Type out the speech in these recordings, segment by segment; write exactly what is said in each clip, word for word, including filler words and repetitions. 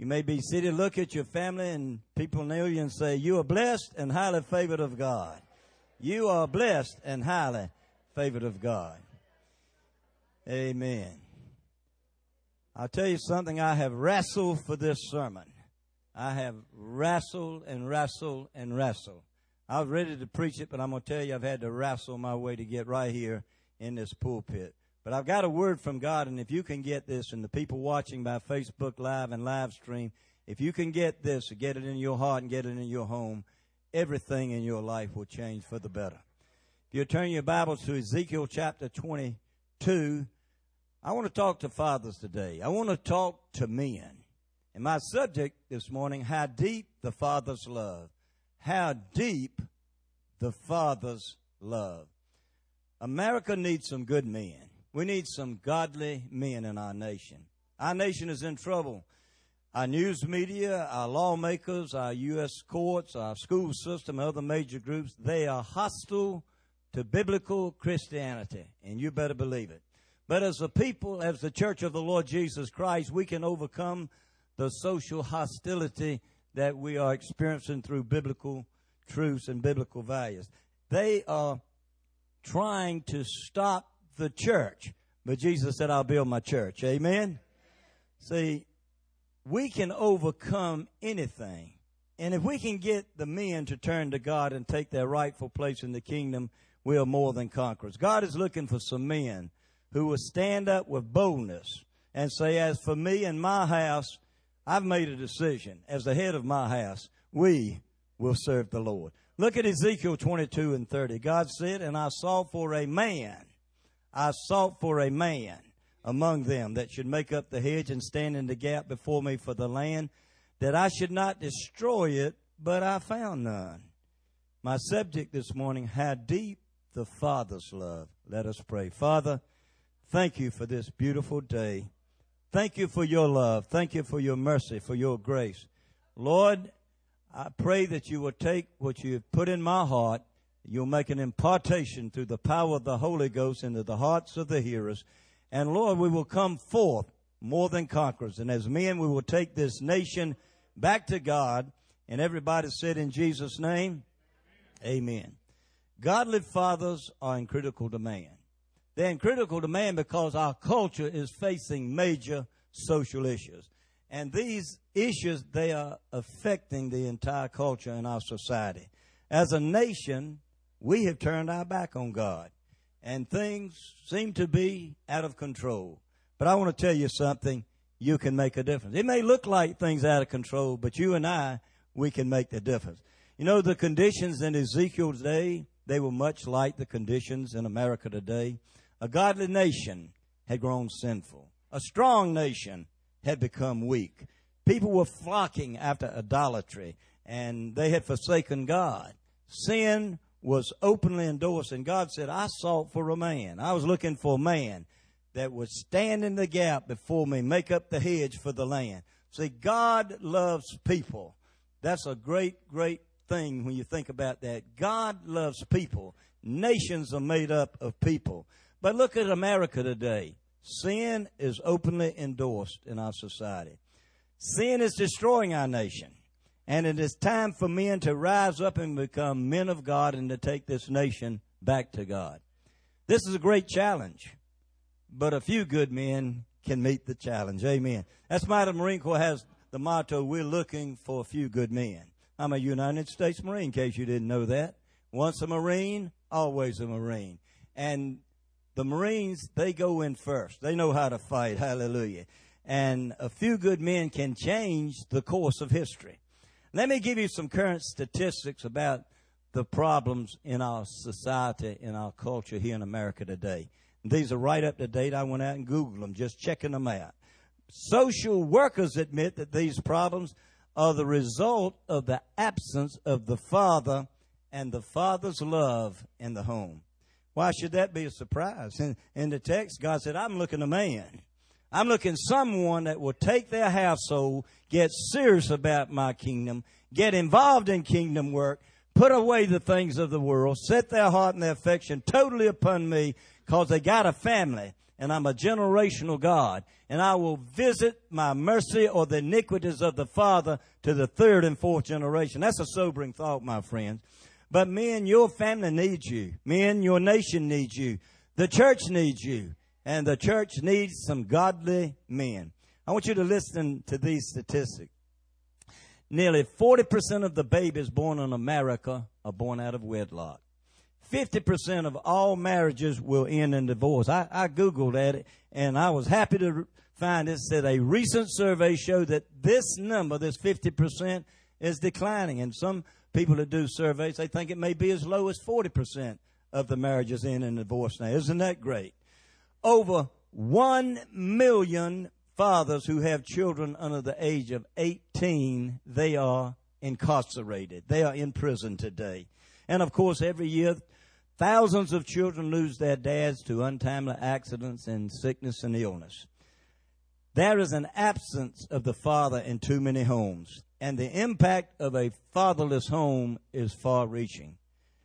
You may be seated, look at your family, and people know you and say, you are blessed and highly favored of God. You are blessed and highly favored of God. Amen. I'll tell you something, I have wrestled for this sermon. I have wrestled and wrestled and wrestled. I was ready to preach it, but I'm going to tell you I've had to wrestle my way to get right here in this pulpit. But I've got a word from God, and if you can get this, and the people watching by Facebook Live and live stream, if you can get this, get it in your heart and get it in your home, everything in your life will change for the better. If you turn your Bibles to Ezekiel chapter twenty-two, I want to talk to fathers today. I want to talk to men. And my subject this morning, how deep the Father's love. How deep the Father's love. America needs some good men. We need some godly men in our nation. Our nation is in trouble. Our news media, our lawmakers, our U S courts, our school system, other major groups, they are hostile to biblical Christianity, and you better believe it. But as a people, as the Church of the Lord Jesus Christ, we can overcome the social hostility that we are experiencing through biblical truths and biblical values. They are trying to stop the church, but Jesus said, I'll build my church. Amen? See, we can overcome anything. And if we can get the men to turn to God and take their rightful place in the kingdom, we are more than conquerors. God is looking for some men who will stand up with boldness and say, as for me and my house, I've made a decision. As the head of my house, we will serve the Lord. Look at Ezekiel twenty-two and thirty. God said, and I sought for a man. I sought for a man among them that should make up the hedge and stand in the gap before me for the land, that I should not destroy it, but I found none. My subject this morning, how deep the Father's love. Let us pray. Father, thank you for this beautiful day. Thank you for your love. Thank you for your mercy, for your grace. Lord, I pray that you will take what you have put in my heart, you'll make an impartation through the power of the Holy Ghost into the hearts of the hearers. And Lord, we will come forth more than conquerors. And as men, we will take this nation back to God. And everybody said in Jesus' name, amen. Godly fathers are in critical demand. They're in critical demand because our culture is facing major social issues. And these issues, they are affecting the entire culture in our society. As a nation, we have turned our back on God. And things seem to be out of control. But I want to tell you something. You can make a difference. It may look like things are out of control, but you and I, we can make the difference. You know, the conditions in Ezekiel's day, they were much like the conditions in America today. A godly nation had grown sinful. A strong nation had become weak. People were flocking after idolatry, and they had forsaken God. Sin was openly endorsed, and God said, I sought for a man. I was looking for a man that would stand in the gap before me, make up the hedge for the land. See, God loves people. That's a great, great thing when you think about that. God loves people. Nations are made up of people. But look at America today. Sin is openly endorsed in our society. Sin is destroying our nation. And it is time for men to rise up and become men of God and to take this nation back to God. This is a great challenge, but a few good men can meet the challenge. Amen. That's why the Marine Corps has the motto, we're looking for a few good men. I'm a United States Marine, in case you didn't know that. Once a Marine, always a Marine. And the Marines, they go in first. They know how to fight. Hallelujah. And a few good men can change the course of history. Let me give you some current statistics about the problems in our society, in our culture here in America today. And these are right up to date. I went out and Googled them, just checking them out. Social workers admit that these problems are the result of the absence of the Father and the Father's love in the home. Why should that be a surprise? In, in the text, God said, I'm looking a man. I'm looking someone that will take their household, get serious about my kingdom, get involved in kingdom work, put away the things of the world, set their heart and their affection totally upon me because they got a family and I'm a generational God, and I will visit my mercy or the iniquities of the father to the third and fourth generation. That's a sobering thought, my friends. But men, your family needs you. Men, your nation needs you. The church needs you. And the church needs some godly men. I want you to listen to these statistics. Nearly forty percent of the babies born in America are born out of wedlock. fifty percent of all marriages will end in divorce. I, I Googled that, and I was happy to find it said a recent survey showed that this number, this fifty percent, is declining. And some people that do surveys, they think it may be as low as forty percent of the marriages end in divorce now. Isn't that great? Over one million fathers who have children under the age of eighteen, they are incarcerated. They are in prison today. And, of course, every year, thousands of children lose their dads to untimely accidents and sickness and illness. There is an absence of the father in too many homes, and the impact of a fatherless home is far-reaching.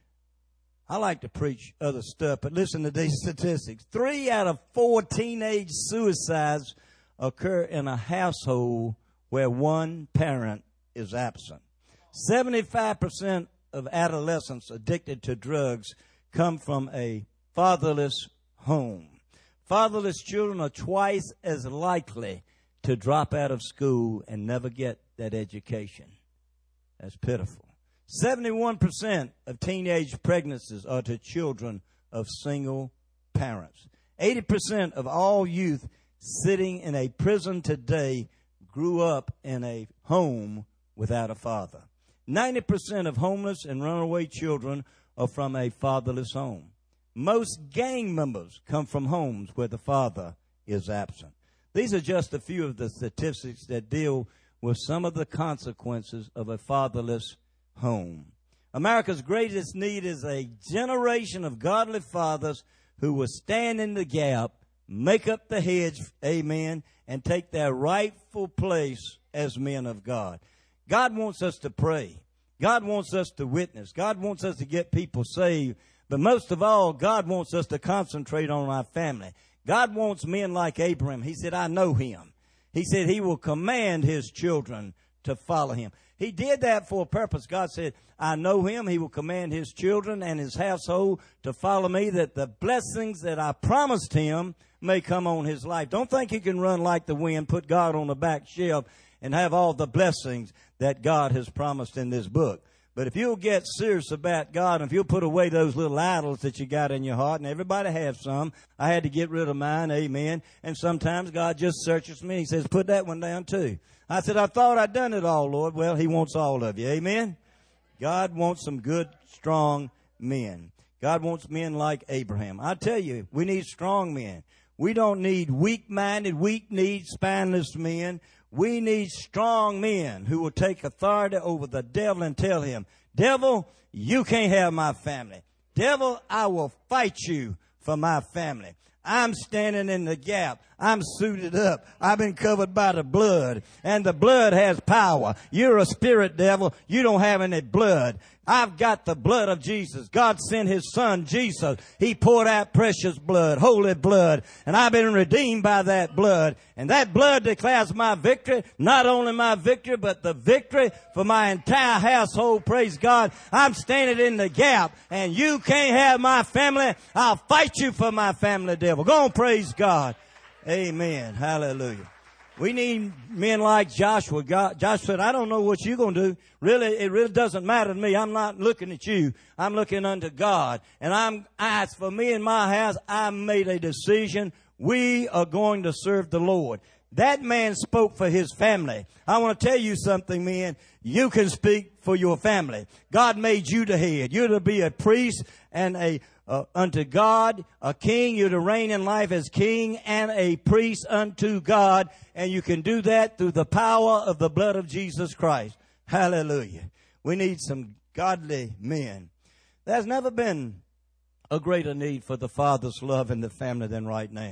I like to preach other stuff, but listen to these statistics. Three out of four teenage suicides occur in a household where one parent is absent. seventy-five percent of adolescents addicted to drugs come from a fatherless home. Fatherless children are twice as likely to drop out of school and never get that education. That's pitiful. seventy-one percent of teenage pregnancies are to children of single parents. eighty percent of all youth sitting in a prison today grew up in a home without a father. ninety percent of homeless and runaway children are from a fatherless home. Most gang members come from homes where the father is absent. These are just a few of the statistics that deal with some of the consequences of a fatherless home. America's greatest need is a generation of godly fathers who will stand in the gap, make up the hedge, amen, and take their rightful place as men of God. God wants us to pray. God wants us to witness. God wants us to get people saved. But most of all, God wants us to concentrate on our family. God wants men like Abraham. He said, I know him. He said he will command his children to follow him. He did that for a purpose. God said, I know him. He will command his children and his household to follow me, that the blessings that I promised him may come on his life. Don't think he can run like the wind, put God on the back shelf, and have all the blessings that God has promised in this book. But if you'll get serious about God, and if you'll put away those little idols that you got in your heart, and everybody has some, I had to get rid of mine, amen. And sometimes God just searches me. He says, put that one down too. I said, I thought I'd done it all, Lord. Well, he wants all of you, amen. God wants some good, strong men. God wants men like Abraham. I tell you, we need strong men. We don't need weak-minded, weak-kneed, spineless men. We need strong men who will take authority over the devil and tell him, devil, you can't have my family. Devil, I will fight you for my family. I'm standing in the gap. I'm suited up. I've been covered by the blood, and the blood has power. You're a spirit, devil. You don't have any blood. I've got the blood of Jesus. God sent his son, Jesus. He poured out precious blood, holy blood, and I've been redeemed by that blood. And that blood declares my victory, not only my victory, but the victory for my entire household. Praise God. I'm standing in the gap, and you can't have my family. I'll fight you for my family, devil. Go on, praise God. Amen. Hallelujah. We need men like Joshua. God, Joshua said, I don't know what you're going to do. Really, it really doesn't matter to me. I'm not looking at you. I'm looking unto God. And I'm, as for me and my house, I made a decision. We are going to serve the Lord. That man spoke for his family. I want to tell you something, men. You can speak for your family. God made you the head. You're to be a priest and a Uh, unto God, a king. You're to reign in life as king and a priest unto God. And you can do that through the power of the blood of Jesus Christ. Hallelujah. We need some godly men. There's never been a greater need for the father's love in the family than right now.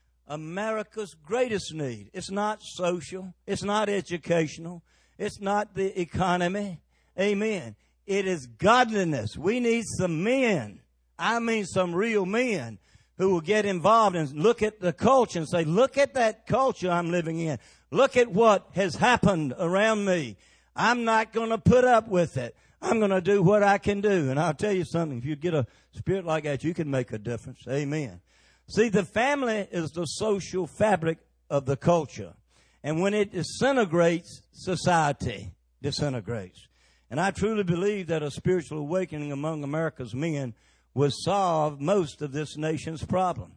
America's greatest need. It's not social. It's not educational. It's not the economy. Amen. It is godliness. We need some men. I mean some real men who will get involved and look at the culture and say, look at that culture I'm living in. Look at what has happened around me. I'm not going to put up with it. I'm going to do what I can do. And I'll tell you something, if you get a spirit like that, you can make a difference. Amen. See, the family is the social fabric of the culture. And when it disintegrates, society disintegrates. And I truly believe that a spiritual awakening among America's men will solve most of this nation's problem.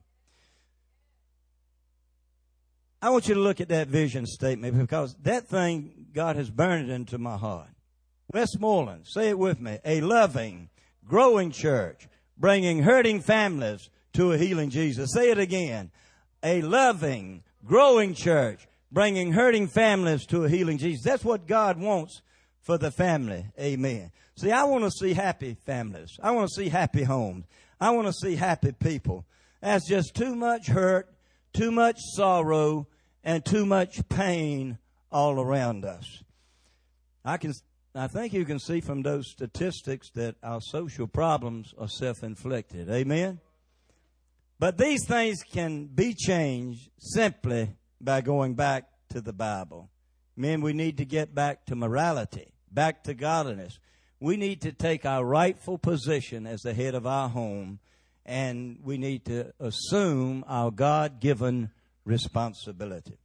I want you to look at that vision statement, because that thing, God has burned it into my heart. Westmoreland, say it with me, a loving, growing church, bringing hurting families to a healing Jesus. Say it again, a loving, growing church, bringing hurting families to a healing Jesus. That's what God wants for the family. Amen. See, I want to see happy families. I want to see happy homes. I want to see happy people. That's just too much hurt, too much sorrow, and too much pain all around us. I can, I think you can see from those statistics that our social problems are self-inflicted. Amen? But these things can be changed simply by going back to the Bible. Men, we need to get back to morality, back to godliness. We need to take our rightful position as the head of our home, and we need to assume our God-given responsibility.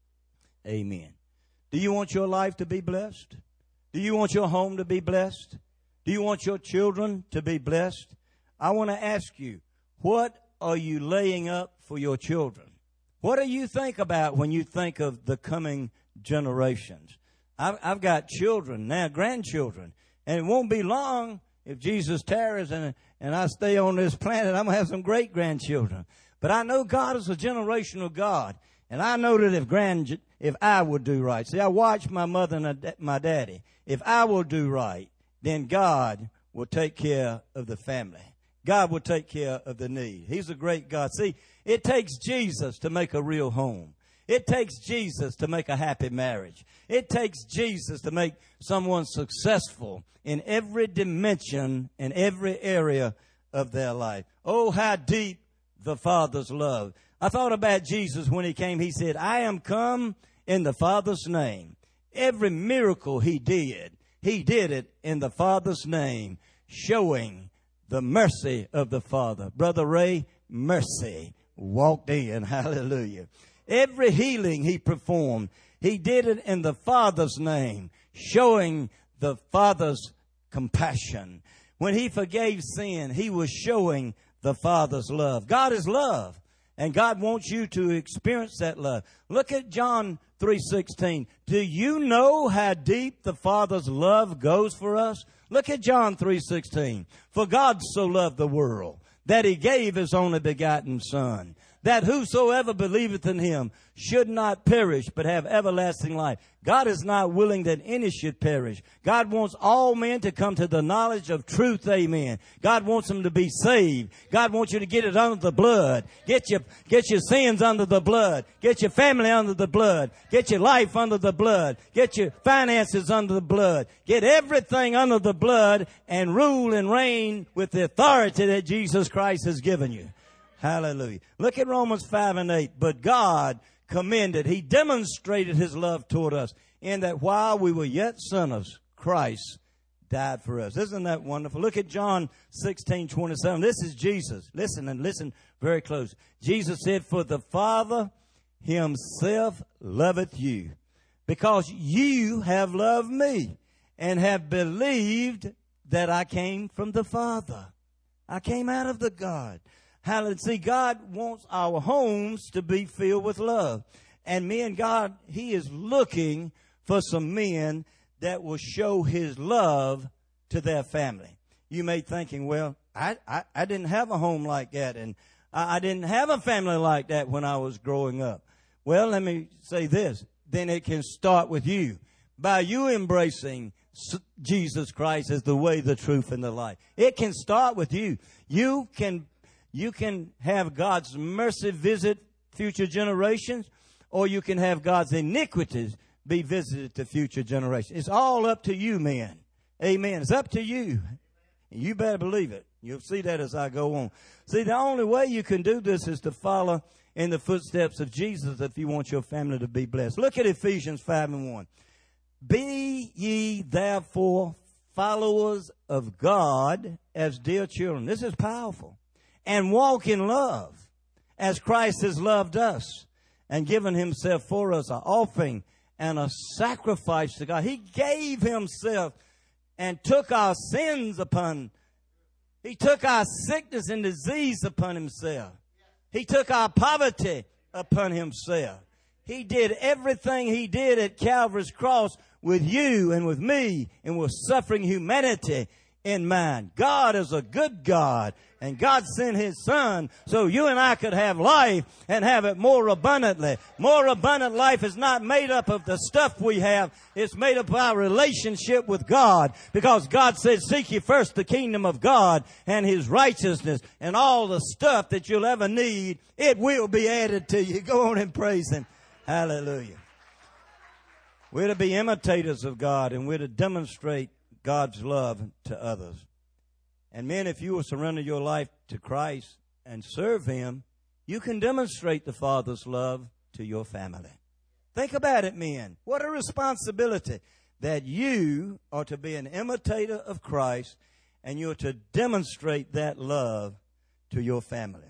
Amen. Do you want your life to be blessed? Do you want your home to be blessed? Do you want your children to be blessed? I want to ask you, what are you laying up for your children? What do you think about when you think of the coming generations? I've, I've got children now, grandchildren, and it won't be long if Jesus tarries and, and I stay on this planet, I'm going to have some great-grandchildren. But I know God is a generational God, and I know that if grand, if I would do right. See, I watched my mother and my daddy. If I will do right, then God will take care of the family. God will take care of the need. He's a great God. See, it takes Jesus to make a real home. It takes Jesus to make a happy marriage. It takes Jesus to make someone successful in every dimension, in every area of their life. Oh, how deep the Father's love. I thought about Jesus when he came. He said, I am come in the Father's name. Every miracle he did, he did it in the Father's name, showing the mercy of the Father. Brother Ray, mercy walked in. Hallelujah. Every healing he performed, he did it in the Father's name, showing the Father's compassion. When he forgave sin, he was showing the Father's love. God is love, and God wants you to experience that love. Look at John three sixteen. Do you know how deep the Father's love goes for us? Look at John three sixteen. For God so loved the world that he gave his only begotten Son, that whosoever believeth in him should not perish, but have everlasting life. God is not willing that any should perish. God wants all men to come to the knowledge of truth. Amen. God wants them to be saved. God wants you to get it under the blood. Get your, get your sins under the blood. Get your family under the blood. Get your life under the blood. Get your finances under the blood. Get everything under the blood and rule and reign with the authority that Jesus Christ has given you. Hallelujah. Look at Romans five and eight. But God commended, he demonstrated his love toward us in that while we were yet sinners, Christ died for us. Isn't that wonderful? Look at John sixteen twenty-seven. This is Jesus. Listen and listen very close. Jesus said, for the Father himself loveth you, because you have loved me and have believed that I came from the Father. I came out of the God. Hallelujah. See, God wants our homes to be filled with love. And men, God, he is looking for some men that will show his love to their family. You may be thinking, well, I, I, I didn't have a home like that, and I, I didn't have a family like that when I was growing up. Well, let me say this. Then it can start with you. By you embracing Jesus Christ as the way, the truth, and the life. It can start with you. You can You can have God's mercy visit future generations, or you can have God's iniquities be visited to future generations. It's all up to you, men. Amen. It's up to you. You better believe it. You'll see that as I go on. See, the only way you can do this is to follow in the footsteps of Jesus if you want your family to be blessed. Look at Ephesians five and one. Be ye therefore followers of God as dear children. This is powerful. And walk in love as Christ has loved us and given himself for us, an offering and a sacrifice to God. He gave himself and took our sins upon, he took our sickness and disease upon himself. He took our poverty upon himself. He did everything he did at Calvary's cross with you and with me and with suffering humanity in mind. God is a good God, and God sent his son so you and I could have life and have it more abundantly. More abundant life is not made up of the stuff we have. It's made up of our relationship with God, because God said, seek ye first the kingdom of God and his righteousness, and all the stuff that you'll ever need, it will be added to you. Go on and praise him. Hallelujah. We're to be imitators of God, and we're to demonstrate God's love to others. And men, if you will surrender your life to Christ and serve him, you can demonstrate the Father's love to your family. Think about it, men. What a responsibility that you are to be an imitator of Christ, and you're to demonstrate that love to your family.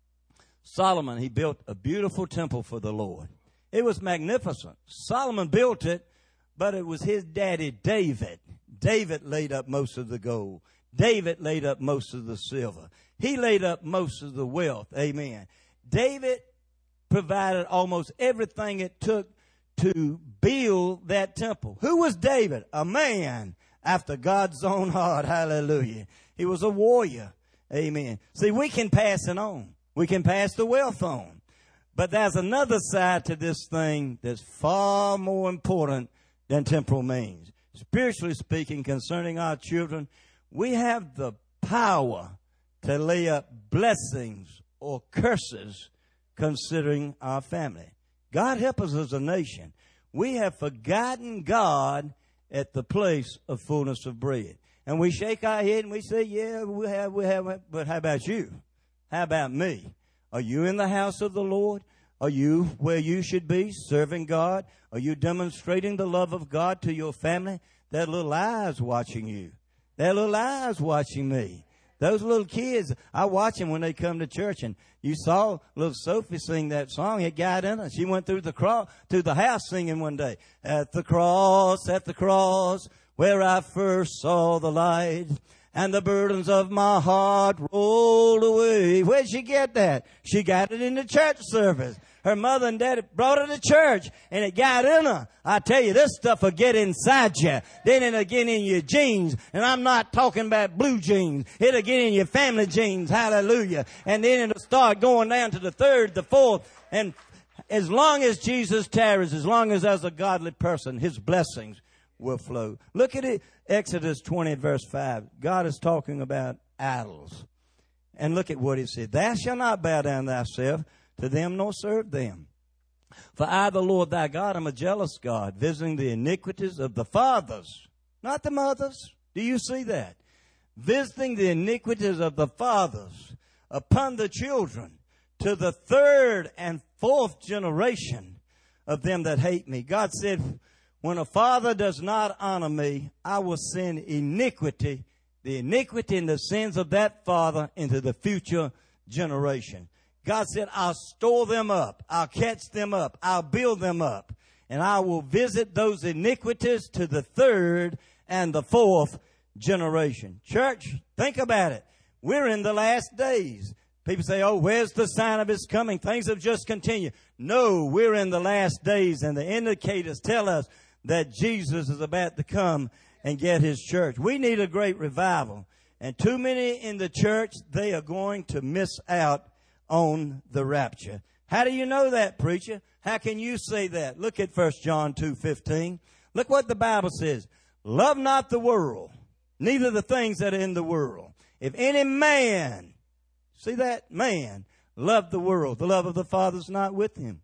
Solomon, he built a beautiful temple for the Lord. It was magnificent. Solomon built it, but it was his daddy David. David laid up most of the gold. David laid up most of the silver. He laid up most of the wealth. Amen. David provided almost everything it took to build that temple. Who was David? A man after God's own heart. Hallelujah. He was a warrior. Amen. See, we can pass it on. We can pass the wealth on. But there's another side to this thing that's far more important than temporal means. Spiritually speaking, concerning our children, we have the power to lay up blessings or curses considering our family. God help us as a nation. We have forgotten God at the place of fullness of bread. And we shake our head and we say, yeah, we have, we have, but how about you? How about me? Are you in the house of the Lord? Are you where you should be, serving God? Are you demonstrating the love of God to your family? That little eye's watching you. That little eye's watching me. Those little kids, I watch them when they come to church. And you saw little Sophie sing that song. It got in her. She went through the cross, through the house singing one day. At the cross, at the cross, where I first saw the light, and the burdens of my heart rolled away. Where'd she get that? She got it in the church service. Her mother and daddy brought her to church, and it got in her. I tell you, this stuff will get inside you. Then it'll get in your genes. And I'm not talking about blue jeans. It'll get in your family genes. Hallelujah. And then it'll start going down to the third, the fourth. And as long as Jesus tarries, as long as there's a godly person, his blessings will flow. Look at it. Exodus twenty, verse five. God is talking about idols. And look at what he said. Thou shalt not bow down thyself to them nor serve them. For I, the Lord thy God, am a jealous God, visiting the iniquities of the fathers, not the mothers. Do you see that? Visiting the iniquities of the fathers upon the children, to the third and fourth generation of them that hate me. God said, when a father does not honor me, I will send iniquity, the iniquity and the sins of that father into the future generation. God said, I'll store them up. I'll catch them up. I'll build them up. And I will visit those iniquities to the third and the fourth generation. Church, think about it. We're in the last days. People say, oh, where's the sign of his coming? Things have just continued. No, we're in the last days, and the indicators tell us that Jesus is about to come and get his church. We need a great revival. And too many in the church, they are going to miss out on the rapture. How do you know that, preacher? How can you say that? Look at First John two fifteen. Look what the Bible says. Love not the world, neither the things that are in the world. If any man, see that? Man, love the world, the love of the Father is not with him.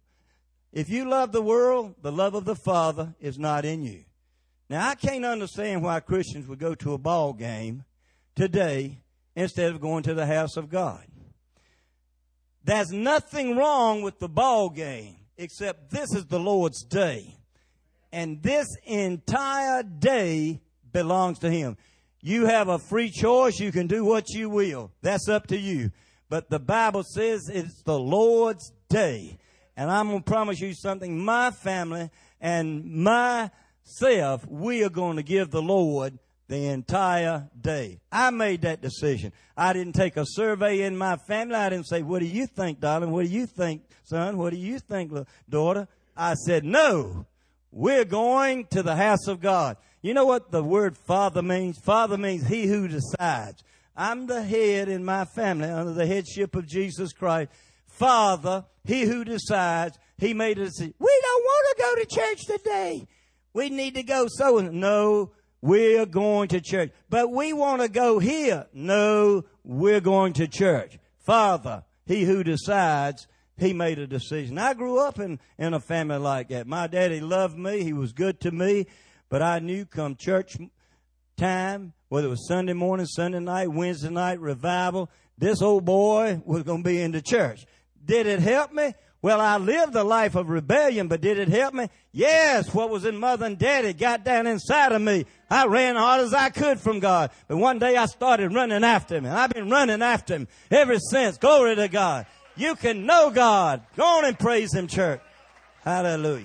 If you love the world, the love of the Father is not in you. Now, I can't understand why Christians would go to a ball game today instead of going to the house of God. There's nothing wrong with the ball game, except this is the Lord's day. And this entire day belongs to Him. You have a free choice. You can do what you will. That's up to you. But the Bible says it's the Lord's day. And I'm going to promise you something. My family and myself, we are going to give the Lord the entire day. I made that decision. I didn't take a survey in my family. I didn't say, what do you think, darling? What do you think, son? What do you think, daughter? I said, no, we're going to the house of God. You know what the word father means? Father means he who decides. I'm the head in my family under the headship of Jesus Christ. Father, he who decides, he made a decision. We don't want to go to church today. We need to go so and no, we're going to church. But we want to go here. No, we're going to church. Father, he who decides, he made a decision. I grew up in, in a family like that. My daddy loved me. He was good to me. But I knew come church time, whether it was Sunday morning, Sunday night, Wednesday night, revival, this old boy was going to be in the church. Did it help me? Well, I lived a life of rebellion, but did it help me? Yes, what was in mother and daddy got down inside of me. I ran hard as I could from God. But one day I started running after Him, and I've been running after Him ever since. Glory to God. You can know God. Go on and praise Him, church. Hallelujah.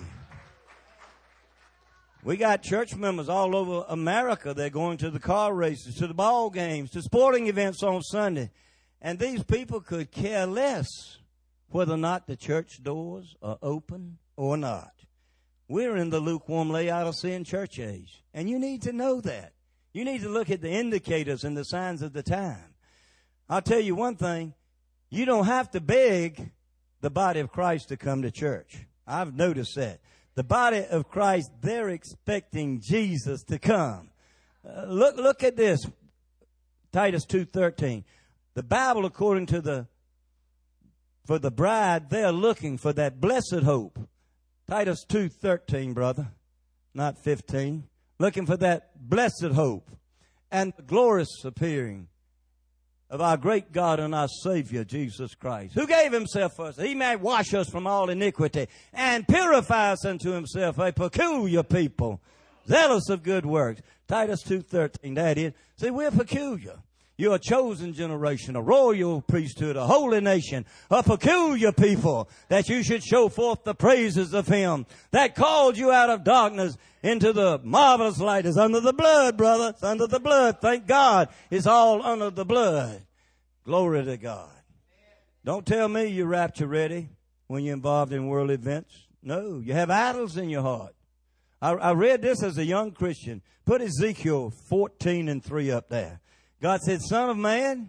We got church members all over America. They're going to the car races, to the ball games, to sporting events on Sunday. And these people could care less whether or not the church doors are open or not. We're in the lukewarm Laodicean church age. And you need to know that. You need to look at the indicators and the signs of the time. I'll tell you one thing. You don't have to beg the body of Christ to come to church. I've noticed that. The body of Christ, they're expecting Jesus to come. Uh, look, look at this. Titus two thirteen. The Bible, according to the, for the bride, they're looking for that blessed hope. Titus two thirteen, brother, not fifteen. Looking for that blessed hope and the glorious appearing of our great God and our Savior, Jesus Christ, who gave Himself for us, He may wash us from all iniquity and purify us unto Himself, a peculiar people, zealous of good works. Titus two thirteen, that is. See, we're peculiar. You're a chosen generation, a royal priesthood, a holy nation, a peculiar people, that you should show forth the praises of Him that called you out of darkness into the marvelous light. It's under the blood, brother. It's under the blood. Thank God. It's all under the blood. Glory to God. Don't tell me you're rapture ready when you're involved in world events. No, you have idols in your heart. I, I read this as a young Christian. Put Ezekiel fourteen and three up there. God said, Son of man,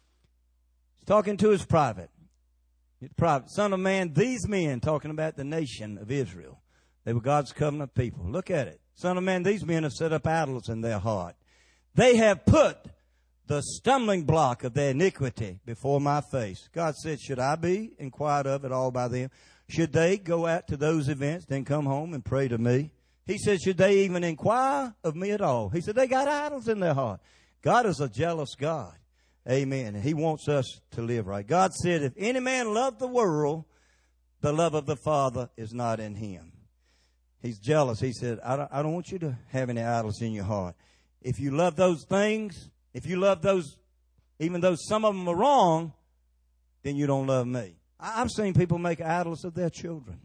he's talking to his prophet. His prophet. Son of man, these men, talking about the nation of Israel. They were God's covenant people. Look at it. Son of man, these men have set up idols in their heart. They have put the stumbling block of their iniquity before my face. God said, should I be inquired of at all by them? Should they go out to those events, then come home and pray to me? He said, should they even inquire of me at all? He said, they got idols in their heart. God is a jealous God. Amen. And He wants us to live right. God said, if any man love the world, the love of the Father is not in him. He's jealous. He said, I don't, I don't want you to have any idols in your heart. If you love those things, if you love those, even though some of them are wrong, then you don't love me. I, I've seen people make idols of their children.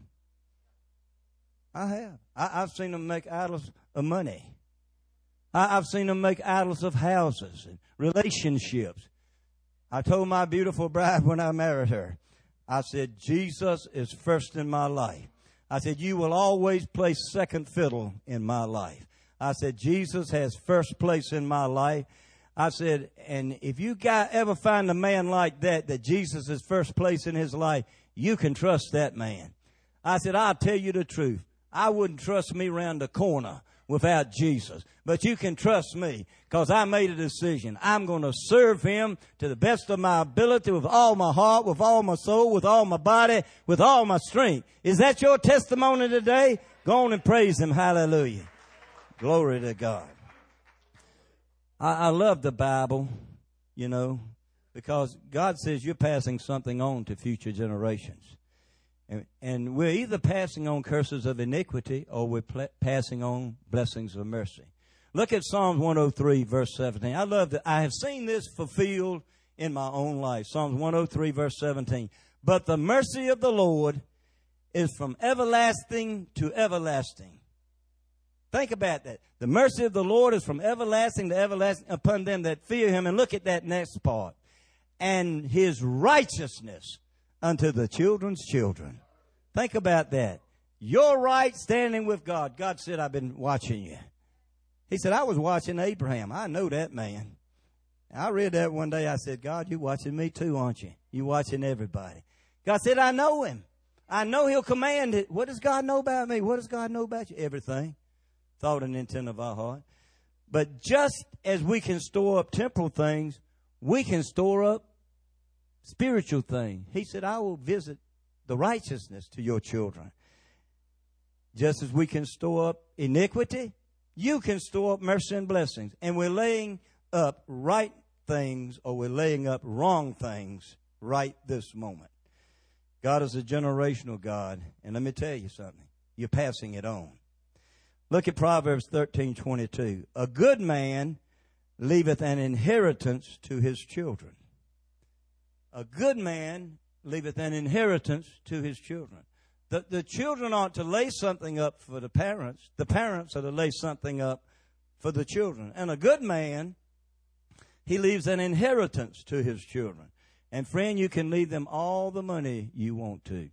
I have. I, I've seen them make idols of money. I, I've seen them make idols of houses and relationships. I told my beautiful bride when I married her, I said, Jesus is first in my life. I said, you will always play second fiddle in my life. I said, Jesus has first place in my life. I said, and if you guys ever find a man like that, that Jesus is first place in his life, you can trust that man. I said, I'll tell you the truth. I wouldn't trust me around the corner without Jesus. But you can trust me because I made a decision. I'm going to serve Him to the best of my ability with all my heart, with all my soul, with all my body, with all my strength. Is that your testimony today? Go on and praise Him. Hallelujah. Glory to God. I, I love the Bible you know, because God says you're passing something on to future generations. And, and we're either passing on curses of iniquity or we're pl- passing on blessings of mercy. Look at Psalms one oh three, verse seventeen. I love that. I have seen this fulfilled in my own life. Psalms one oh three, verse seventeen. But the mercy of the Lord is from everlasting to everlasting. Think about that. The mercy of the Lord is from everlasting to everlasting upon them that fear him. And look at that next part. And his righteousness unto the children's children. Think about that. Your right standing with God. God said, I've been watching you. He said, I was watching Abraham. I know that man. I read that one day. I said, God, you're watching me too, aren't you? You're watching everybody. God said, I know him. I know he'll command it. What does God know about me? What does God know about you? Everything. Thought and intent of our heart. But just as we can store up temporal things, we can store up spiritual things. He said, I will visit the righteousness to your children. Just as we can store up iniquity, you can store up mercy and blessings. And we're laying up right things or we're laying up wrong things right this moment. God is a generational God. And let me tell you something. You're passing it on. Look at Proverbs thirteen twenty-two. A good man leaveth an inheritance to his children. A good man leaveth an inheritance to his children. The, the children ought to lay something up for the parents. The parents are to lay something up for the children. And a good man, he leaves an inheritance to his children. And friend, you can leave them all the money you want to.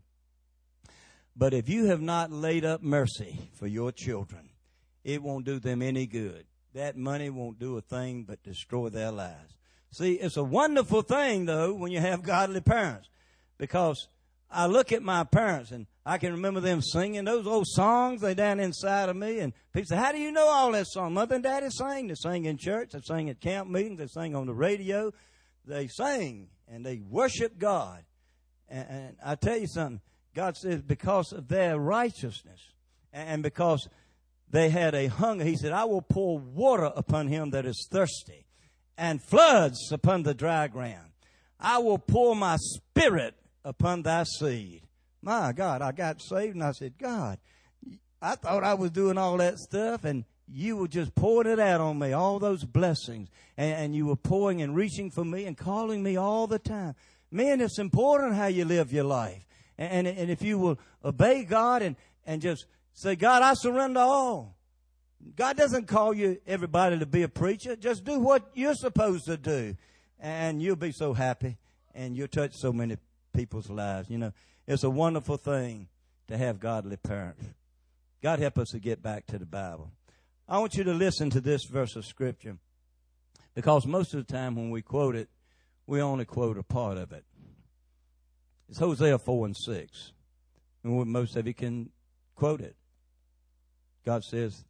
But if you have not laid up mercy for your children, it won't do them any good. That money won't do a thing but destroy their lives. See, it's a wonderful thing, though, when you have godly parents. Because I look at my parents, and I can remember them singing those old songs. They're down inside of me. And people say, how do you know all that song? Mother and Daddy sing. They sing in church. They sing at camp meetings. They sing on the radio. They sing, and they worship God. And, and I tell you something. God says because of their righteousness and because they had a hunger, he said, I will pour water upon him that is thirsty and floods upon the dry ground. I will pour my spirit upon thy seed. My God, I got saved and I said, God, I thought I was doing all that stuff and you were just pouring it out on me, all those blessings. And, and you were pouring and reaching for me and calling me all the time. Man, it's important how you live your life. And, and, and if you will obey God and, and just say, God, I surrender all. God doesn't call you, everybody, to be a preacher. Just do what you're supposed to do. And you'll be so happy. And you'll touch so many people's lives. You know, it's a wonderful thing to have godly parents. God help us to get back to the Bible. I want you to listen to this verse of Scripture. Because most of the time when we quote it, we only quote a part of it. It's Hosea four and six. And most of you can quote it. God says,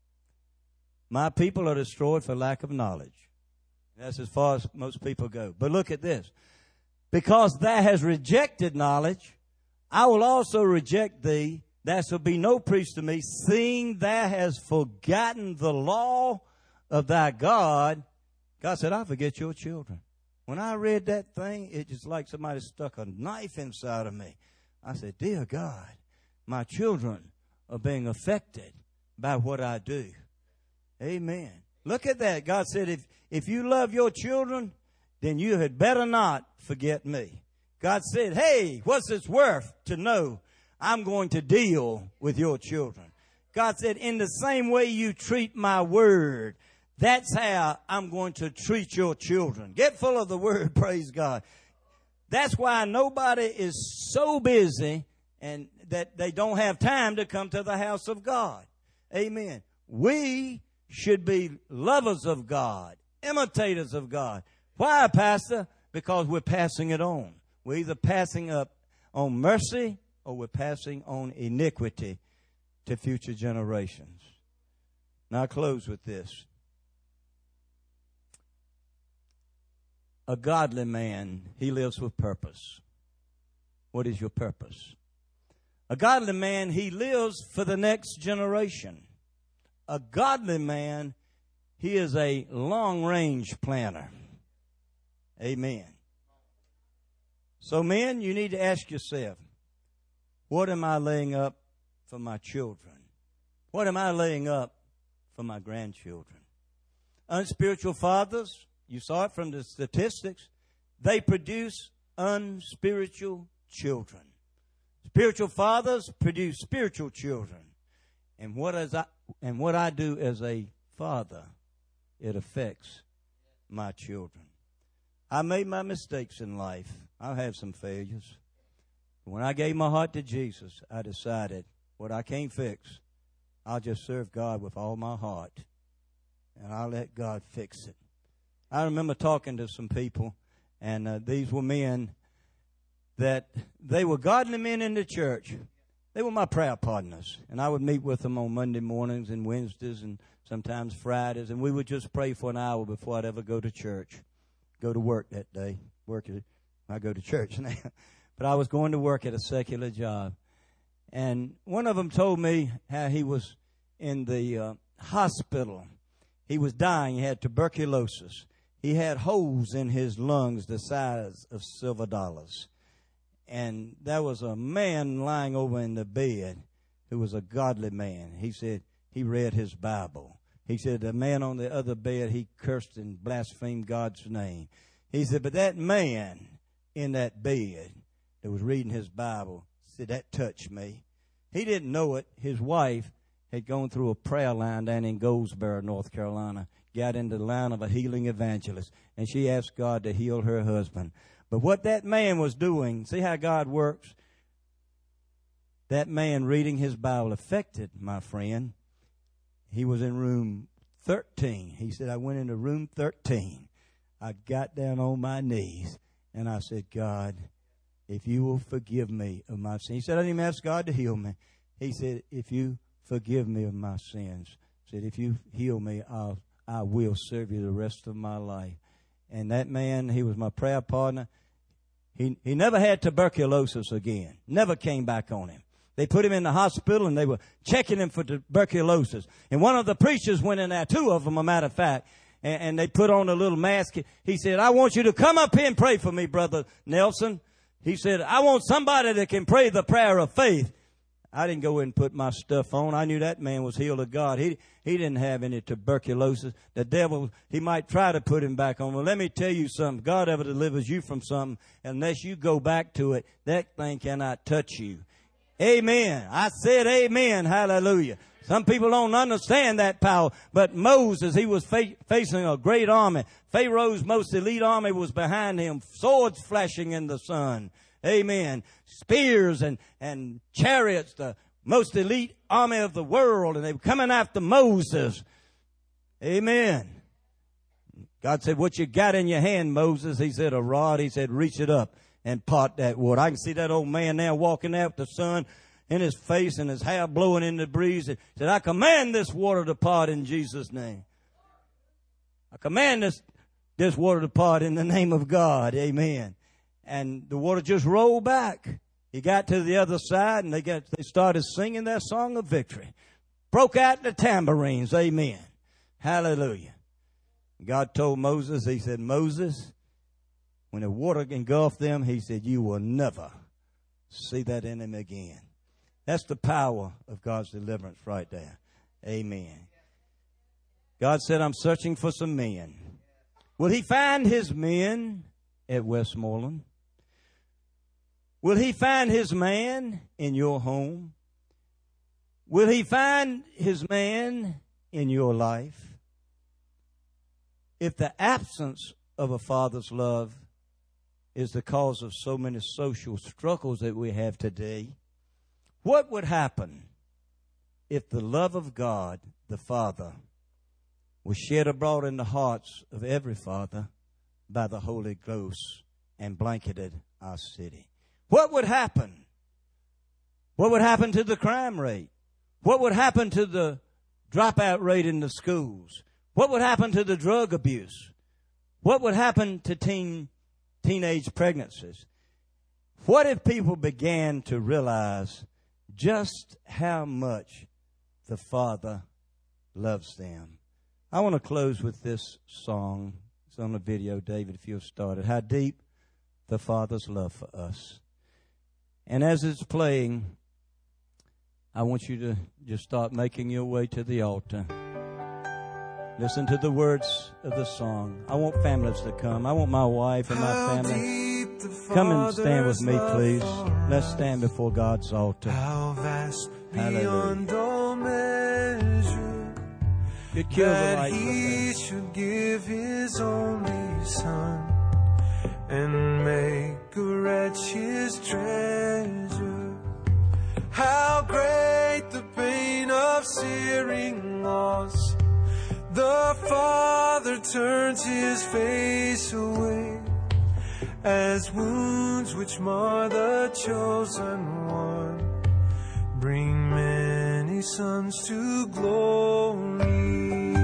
my people are destroyed for lack of knowledge. That's as far as most people go. But look at this. Because thou hast rejected knowledge, I will also reject thee. There shall be no priest to me, seeing thou hast forgotten the law of thy God. God said, I forget your children. When I read that thing, it just like somebody stuck a knife inside of me. I said, dear God, my children are being affected by what I do. Amen. Look at that. God said, if, if you love your children, then you had better not forget me. God said, hey, what's it worth to know I'm going to deal with your children? God said, in the same way you treat my word, that's how I'm going to treat your children. Get full of the word, praise God. That's why nobody is so busy and that they don't have time to come to the house of God. Amen. We should be lovers of God, imitators of God. Why, Pastor? Because we're passing it on. We're either passing up on mercy or we're passing on iniquity to future generations. Now, I'll close with this. A godly man, he lives with purpose. What is your purpose? A godly man, he lives for the next generation. A godly man, he is a long-range planner. Amen. So men, you need to ask yourself, what am I laying up for my children? What am I laying up for my grandchildren? Unspiritual fathers, you saw it from the statistics, they produce unspiritual children. Spiritual fathers produce spiritual children. And what as I and what I do as a father, it affects my children. I made my mistakes in life. I've had some failures. When I gave my heart to Jesus, I decided what I can't fix, I'll just serve God with all my heart. And I'll let God fix it. I remember talking to some people, and uh, these were men that they were godly men in the church. They were my prayer partners. And I would meet with them on Monday mornings and Wednesdays and sometimes Fridays. And we would just pray for an hour before I'd ever go to church. Go to work that day. Work it. I go to church now. But I was going to work at a secular job. And one of them told me how he was in the uh, hospital. He was dying. He had tuberculosis. He had holes in his lungs the size of silver dollars. And there was a man lying over in the bed who was a godly man. He said he read his Bible. He said the man on the other bed, he cursed and blasphemed God's name. He said, but that man in that bed that was reading his Bible said, that touched me. He didn't know it. His wife had gone through a prayer line down in Goldsboro, North Carolina, got into the line of a healing evangelist, and she asked God to heal her husband. But what that man was doing, see how God works? That man reading his Bible affected my friend. He was in room thirteen. He said, I went into room thirteen. I got down on my knees, and I said, God, if you will forgive me of my sins. He said, I didn't even ask God to heal me. He said, if you forgive me of my sins. He said, if you heal me, I'll, I will serve you the rest of my life. And that man, he was my prayer partner. He, he never had tuberculosis again. Never came back on him. They put him in the hospital and they were checking him for tuberculosis. And one of the preachers went in there, two of them, a matter of fact, and, and they put on a little mask. He said, I want you to come up here and pray for me, Brother Nelson. He said, I want somebody that can pray the prayer of faith. I didn't go in and put my stuff on. I knew that man was healed of God. He he didn't have any tuberculosis. The devil, he might try to put him back on. Well, let me tell you something. God ever delivers you from something, unless you go back to it, that thing cannot touch you. Amen. I said amen. Hallelujah. Some people don't understand that power. But Moses, he was fa- facing a great army. Pharaoh's most elite army was behind him, swords flashing in the sun. Amen. Spears and, and chariots, the most elite army of the world. And they were coming after Moses. Amen. God said, what you got in your hand, Moses? He said, a rod. He said, reach it up and part that wood. I can see that old man now walking out with the sun in his face and his hair blowing in the breeze. He said, I command this water to part in Jesus' name. I command this, this water to part in the name of God. Amen. And the water just rolled back. He got to the other side, and they got they started singing their song of victory. Broke out the tambourines. Amen. Hallelujah. God told Moses, he said, Moses, when the water engulfed them, he said, you will never see that enemy again. That's the power of God's deliverance right there. Amen. God said, I'm searching for some men. Will he find his men at Westmoreland? Will he find his man in your home? Will he find his man in your life? If the absence of a father's love is the cause of so many social struggles that we have today, what would happen if the love of God, the Father, was shed abroad in the hearts of every father by the Holy Ghost and blanketed our city? What would happen? What would happen to the crime rate? What would happen to the dropout rate in the schools? What would happen to the drug abuse? What would happen to teen, teenage pregnancies? What if people began to realize just how much the Father loves them? I want to close with this song. It's It's on the video, David, if you'll start it. How deep the Father's love for us. And as it's playing, I want you to just start making your way to the altar. Listen to the words of the song. I want families to come. I want my wife and my family. Come and stand with me, please. Let's stand before God's altar. Hallelujah. You'd kill the light He should give His only Son and make a wretch His treasure. How great the pain of searing loss! The Father turns His face away as wounds which mar the chosen one bring many sons to glory.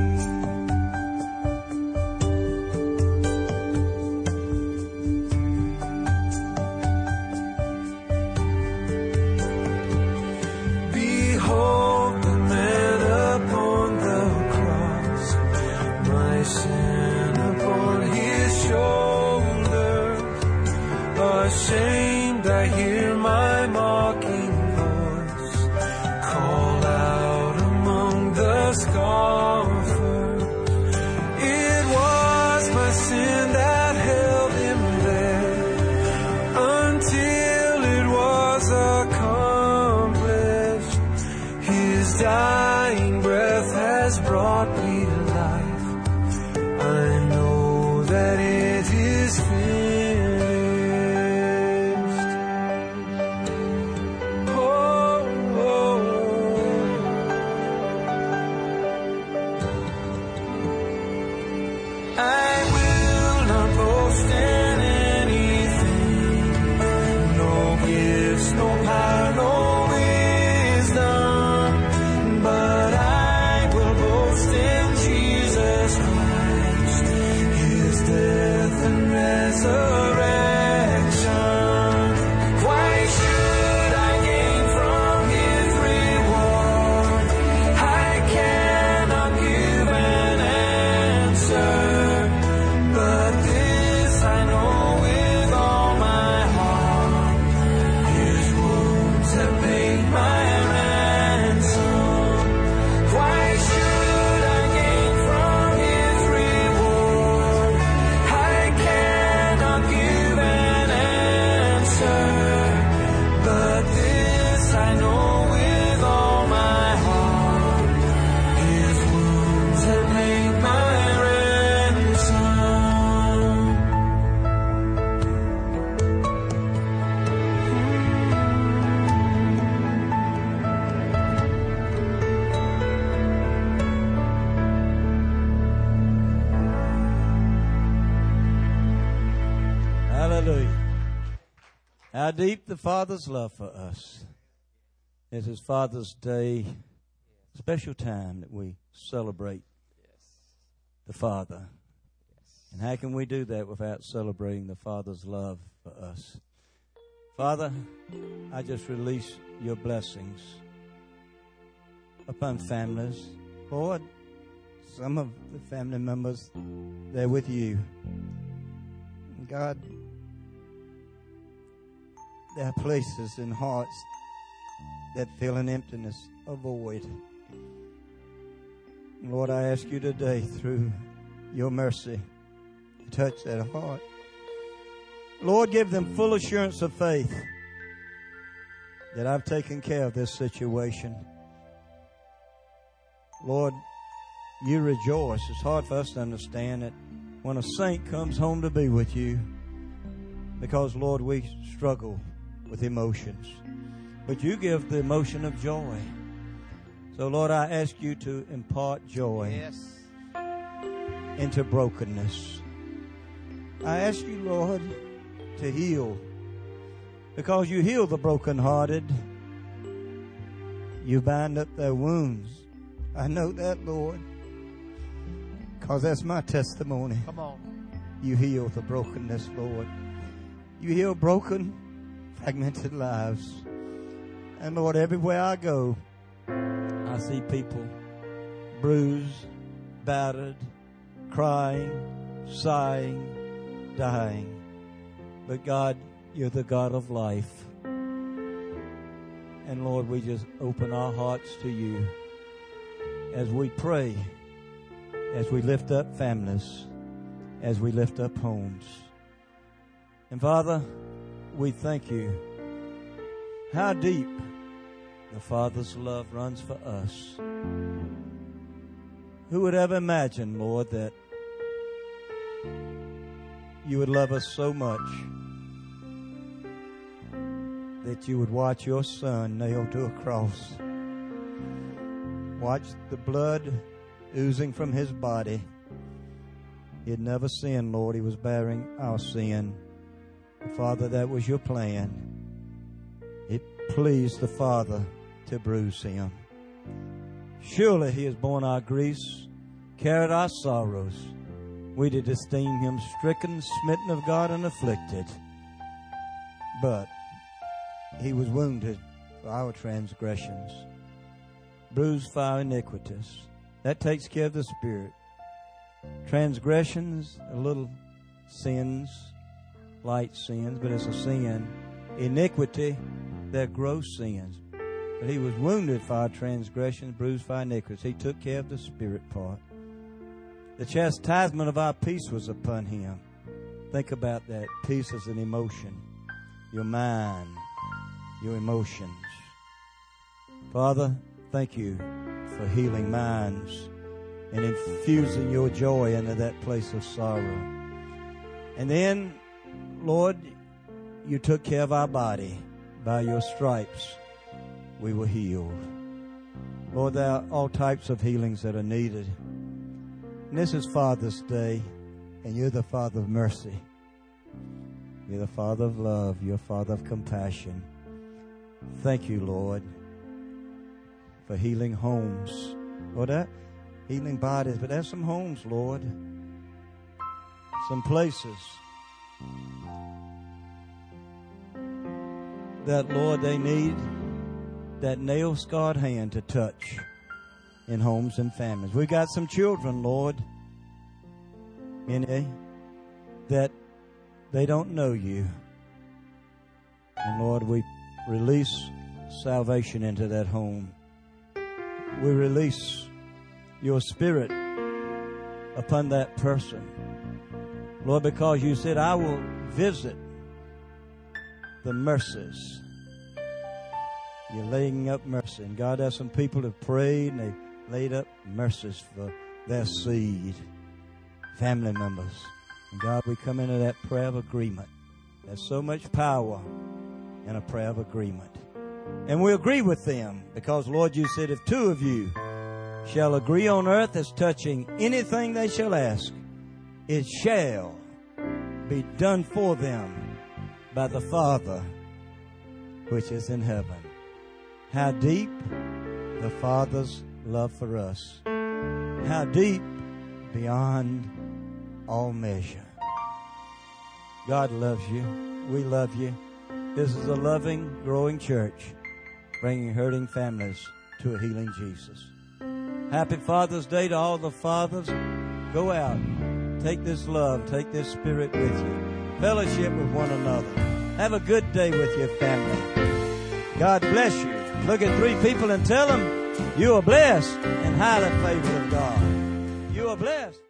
Behold the man upon the cross, my sin upon His shoulder. Ashamed I hear my mocking voice call out among the scoffers. It was my sin that held Him there until it was accomplished. His dying breath has brought me to life. I know that it is finished. How deep the Father's love for us. It is Father's Day, special time that we celebrate the Father. And how can we do that without celebrating the Father's love for us? Father, I just release your blessings upon families. Lord, some of the family members, they're with you. God, there are places and hearts that feel an emptiness, a void. Lord, I ask you today through your mercy to touch that heart. Lord, give them full assurance of faith that I've taken care of this situation. Lord, you rejoice. It's hard for us to understand it when a saint comes home to be with you because, Lord, we struggle with emotions. But you give the emotion of joy. So, Lord, I ask you to impart joy yes. into brokenness. I ask you, Lord, to heal. Because you heal the brokenhearted. You bind up their wounds. I know that, Lord. Because that's my testimony. Come on. You heal the brokenness, Lord. You heal broken, fragmented lives. And Lord, everywhere I go, I see people bruised, battered, crying, sighing, dying. But God, you're the God of life. And Lord, we just open our hearts to you as we pray, as we lift up families, as we lift up homes. And Father, we thank you how deep the Father's love runs for us. Who would ever imagine, Lord, that you would love us so much that you would watch your Son nailed to a cross, watch the blood oozing from his body. He had never sinned, Lord. He was bearing our sin. Father, that was your plan. It pleased the Father to bruise him. Surely he has borne our griefs, carried our sorrows. We did esteem him stricken, smitten of God, and afflicted. But he was wounded for our transgressions, bruised for our iniquities. That takes care of the spirit. Transgressions are little sins, light sins, but it's a sin. Iniquity, they're gross sins. But he was wounded for our transgressions, bruised for our iniquities. He took care of the spirit part. The chastisement of our peace was upon him. Think about that. Peace is an emotion. Your mind, your emotions. Father, thank you for healing minds and infusing your joy into that place of sorrow. And then, Lord, you took care of our body. By your stripes, we were healed. Lord, there are all types of healings that are needed. And this is Father's Day, and you're the Father of mercy. You're the Father of love. You're Father of compassion. Thank you, Lord, for healing homes. Lord, that healing bodies, but there's some homes, Lord. Some places that, Lord, they need that nail-scarred hand to touch in homes and families. We got some children, Lord, in a, that they don't know you. And, Lord, we release salvation into that home. We release your Spirit upon that person. Lord, because you said, I will visit the mercies. You're laying up mercy. And God, there's some people who have prayed and they've laid up mercies for their seed, family members. And God, we come into that prayer of agreement. There's so much power in a prayer of agreement. And we agree with them because, Lord, you said, if two of you shall agree on earth as touching anything they shall ask, it shall be done for them by the Father which is in heaven. How deep the Father's love for us. How deep beyond all measure. God loves you. We love you. This is a loving, growing church, bringing hurting families to a healing Jesus. Happy Father's Day to all the fathers. Go out. Take this love. Take this spirit with you. Fellowship with one another. Have a good day with your family. God bless you. Look at three people and tell them you are blessed and highly favored of God. You are blessed.